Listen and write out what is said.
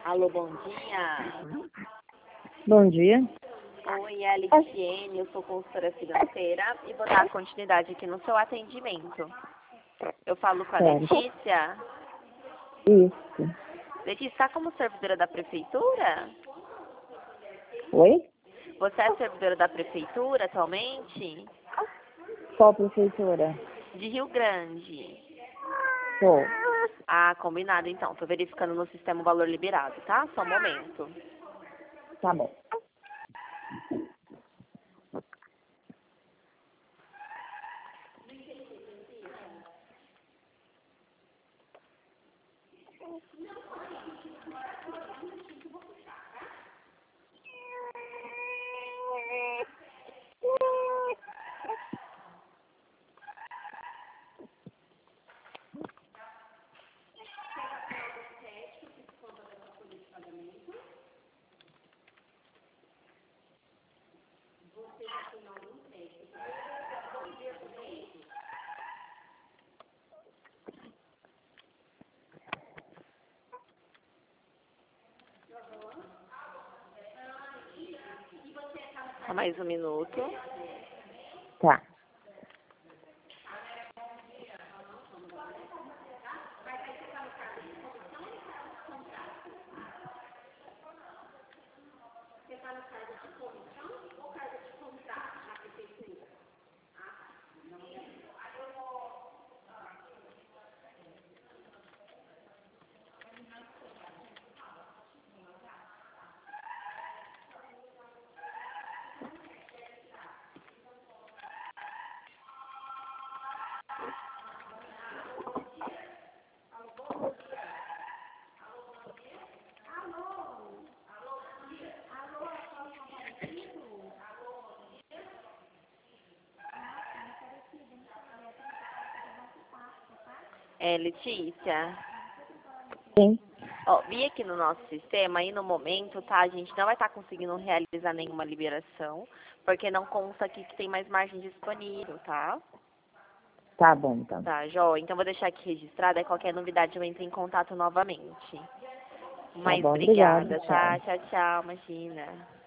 Alô, bom dia. Bom dia. Oi, é a Liciene, eu sou consultora financeira e vou dar continuidade aqui no seu atendimento. Eu falo com a Certo. Letícia. Isso. Letícia, está como servidora da prefeitura? Oi? Você é servidora da prefeitura atualmente? Qual prefeitura? De Rio Grande. Sou. Ah, combinado então. Estou verificando no sistema o valor liberado, tá? Só um momento. Tá bom. Só mais um minuto. Tá. Letícia. Sim. Ó, vi aqui no nosso sistema e no momento, tá? A gente não vai estar conseguindo realizar nenhuma liberação, porque não consta aqui que tem mais margem disponível, tá? Tá bom, então. Tá, joia. Então vou deixar aqui registrado, aí qualquer novidade eu entro em contato novamente. Tá Mas bom, obrigada. obrigada, Tchau. tá? Tchau, tchau, imagina.